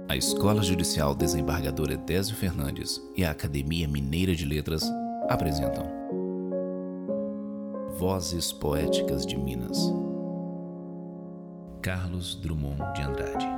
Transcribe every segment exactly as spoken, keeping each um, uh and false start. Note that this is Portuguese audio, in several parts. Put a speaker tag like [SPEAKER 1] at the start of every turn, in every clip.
[SPEAKER 1] A Escola Judicial Desembargador Edésio Fernandes e a Academia Mineira de Letras apresentam Vozes Poéticas de Minas. Carlos Drummond de Andrade.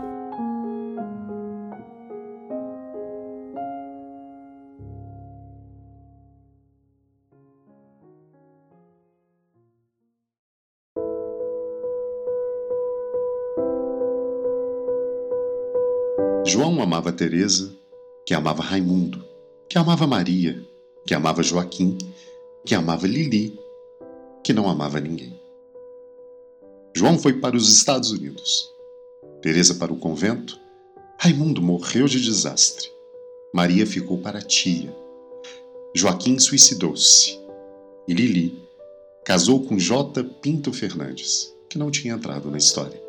[SPEAKER 2] João amava Teresa, que amava Raimundo, que amava Maria, que amava Joaquim, que amava Lili, que não amava ninguém. João foi para os Estados Unidos, Teresa para o convento, Raimundo morreu de desastre, Maria ficou para a tia, Joaquim suicidou-se e Lili casou com J. Pinto Fernandes, que não tinha entrado na história.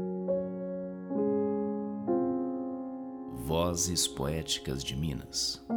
[SPEAKER 1] Vozes Poéticas de Minas.